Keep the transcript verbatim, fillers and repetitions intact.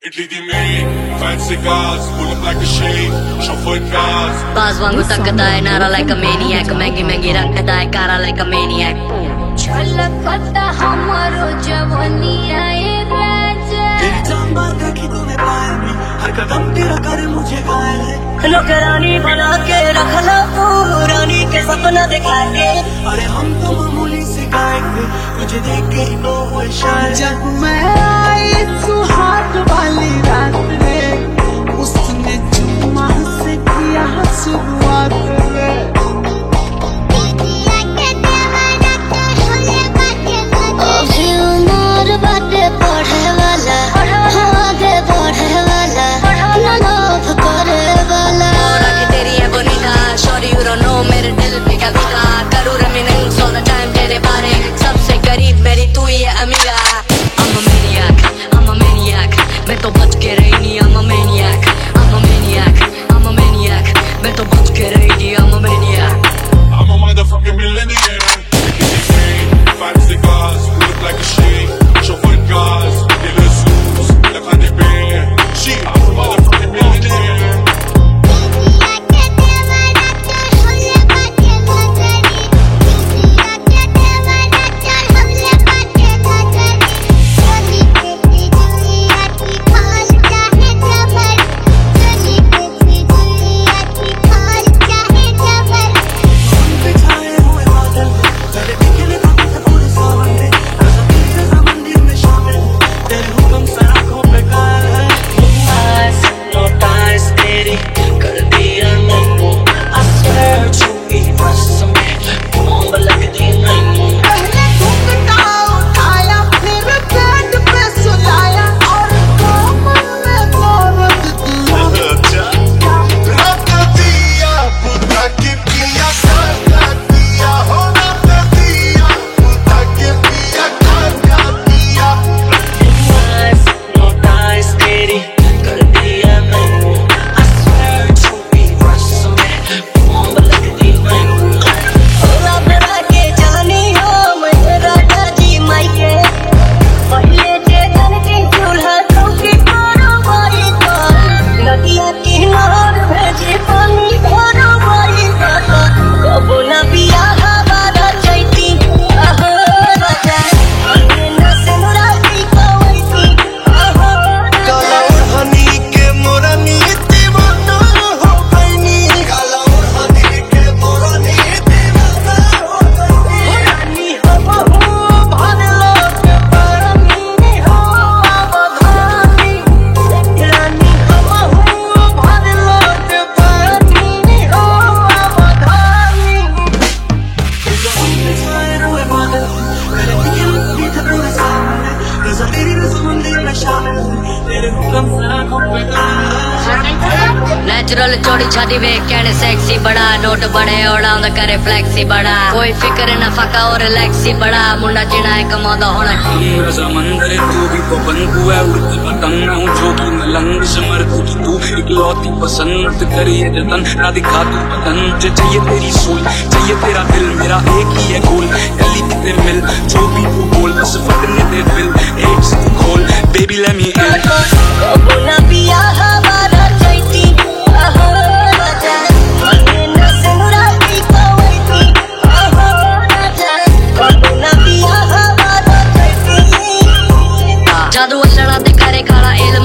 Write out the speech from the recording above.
Italy di me, fancy cars, pull up like a shade, chauffeur cars. Buzz wangu takda hai nara like a maniac, महंगी महंगी रखता है कारा like a maniac. छलकता हमारो जवानी आए राजा, तेरी जान बात देखी तूने पायल में, हर कदम तेरा कर मुझे घायल है। नौकरानी बना के रखना पुरानी के सपना दिखा के। अरे हम तो मामूली से गायक थे, तुझे देख के ही तो हुए शायर। जब मैं आई सुहाग वाली रात में, उसने चुम्मा से किया शुरुआत में। अभी उम्र बाटे पढ़े वाला, आगे बढ़े वाला, लव करे वाला। और आगे तेरी है बोनीता, sorry you don't know मेरे दिल पे क्या बीता। करूँ reminisce all the time तेरे बारे, सबसे करीब मेरी तू ही है अमीरा। I'm a maniac, I'm a maniac, मैं तो बच के रही नहीं। I'm a maniac, I'm a maniac, I'm a maniac, मैं तो बच के रही नहीं। I'm a maniac. I'm a motherfucking millionaire. Italy di me, fancy cars, pull up like a shade, chauffeur cars. They le sous, le K D B. She, I'm a motherfucking millionaire. Natural चोड़ी छाती वे कहने sexy बड़ा, note बड़े ओड़ा करे flexi बड़ा। कोई फिक्र न फाका और रिलैक्सी बड़ा, मुंडा चिड़ा है कमादा होना। मेरा समंदर है तू भी पवन तू है, उड़ती पतंग मैं हूँ जो कि मलंग समर तुझ तू इकलौती पसंद करी है जतन ना दिखा तू पतन। मुझे चाहिए तेरी सोल, चाहिए तेरा दिल, मेरा एक ही है गोल। गली कितने मिल जो भी तू बोल, बस फटने दे दिल एक से तू खोल। बेबी लेट मी इन बोला पिया हमारा चैती आहो राजा, महीना से मुरादी कोई आहो राजा। बोला पिया हमारा चैती जादू लड़ा दे करे काला इल्म